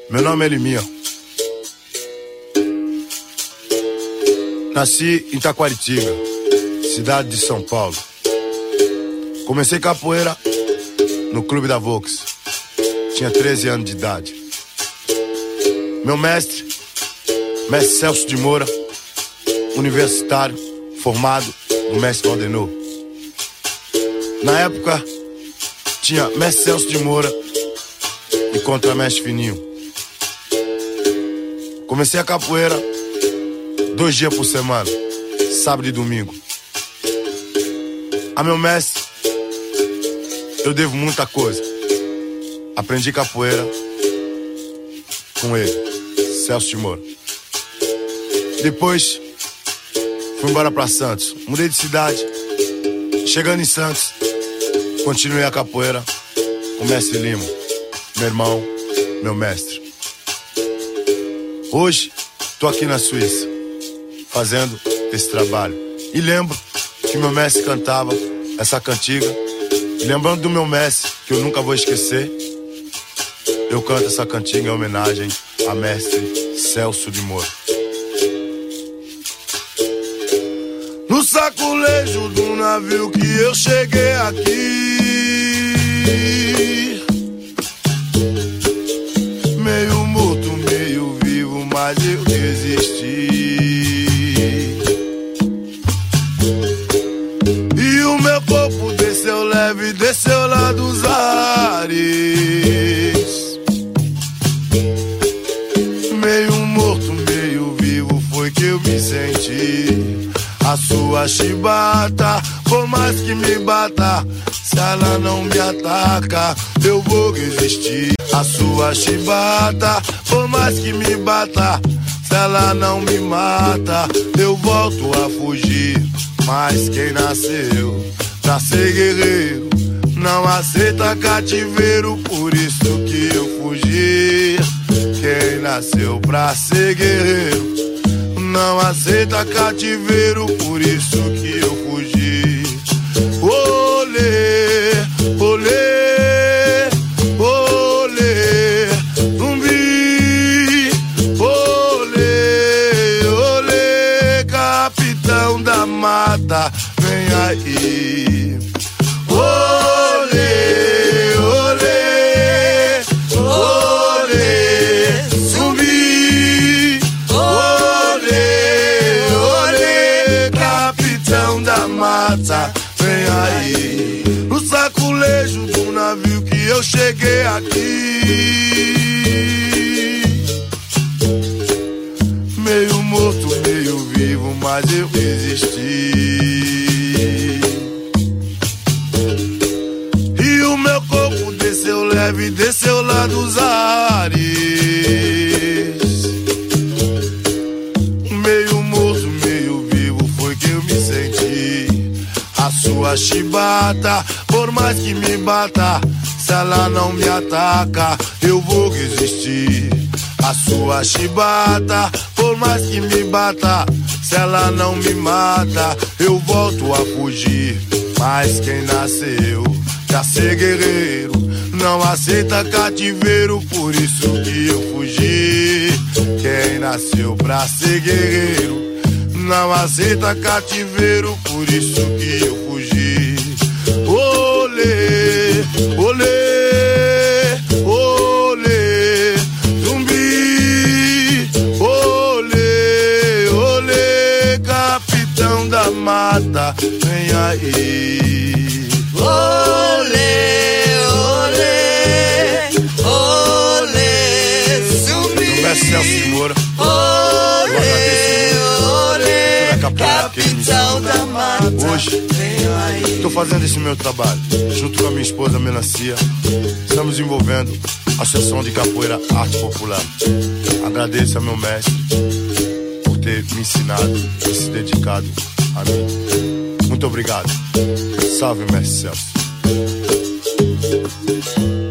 Meu nome é Liminha. Nasci em Taquaritinga, cidade de São Paulo. Comecei capoeira no Clube da Vox. Tinha 13 anos de idade. Meu mestre Celso de Moura, universitário, formado no mestre Valdenor. Na época, tinha mestre Celso de Moura e contramestre Fininho. Comecei a capoeira 2 dias por semana, sábado e domingo. A meu mestre, eu devo muita coisa. Aprendi capoeira com ele, Celso de Moura. Depois, fui embora pra Santos. Mudei de cidade. Chegando em Santos, continuei a capoeira com o mestre Lima, meu irmão, meu mestre. Hoje, tô aqui na Suíça, fazendo esse trabalho. E lembro que meu mestre cantava essa cantiga. E lembrando do meu mestre, que eu nunca vou esquecer, eu canto essa cantiga em homenagem a mestre Celso de Moura. No saculejo do navio que eu cheguei aqui, meio morto, meio vivo, mas eu resisti. E o meu corpo desceu leve, desceu lá dos ares. Meio morto, meio vivo, foi que eu me senti. A sua chibata, por mais que me bata, se ela não me ataca, eu vou resistir. A sua chibata, por mais que me bata, se ela não me mata, eu volto a fugir. Mas quem nasceu pra ser guerreiro não aceita cativeiro, por isso que eu fugi. Quem nasceu pra ser guerreiro não aceita cativeiro, por isso que eu fugi. Olê, olê, olê, zumbi. Olê, olê, capitão da mata, vem aí. Olê, olê, olê, zumbi. Mata, vem aí. No saculejo do navio que eu cheguei aqui, meio morto, meio vivo, mas eu resisti. E o meu corpo desceu leve, desceu lá dos ares. Meio morto, meio vivo, foi que eu me senti. A sua chibata, por mais que me bata, se ela não me ataca, eu vou resistir. A sua chibata, por mais que me bata, se ela não me mata, eu volto a fugir. Mas quem nasceu pra ser guerreiro não aceita cativeiro, por isso que eu fugi. Quem nasceu pra ser guerreiro não aceita cativeiro, por isso que eu fugi. Olê, olê, olê, zumbi. Olê, olê, capitão da mata, vem aí. Olê, olê, olê, zumbi. Meu mestre Celso de Moura, capitão da mata. Hoje, estou fazendo esse meu trabalho junto com a minha esposa Melancia. Estamos desenvolvendo a Associação de Capoeira Arte Popular. Agradeço ao meu mestre por ter me ensinado e se dedicado a mim. Muito obrigado. Salve, mestre Celso.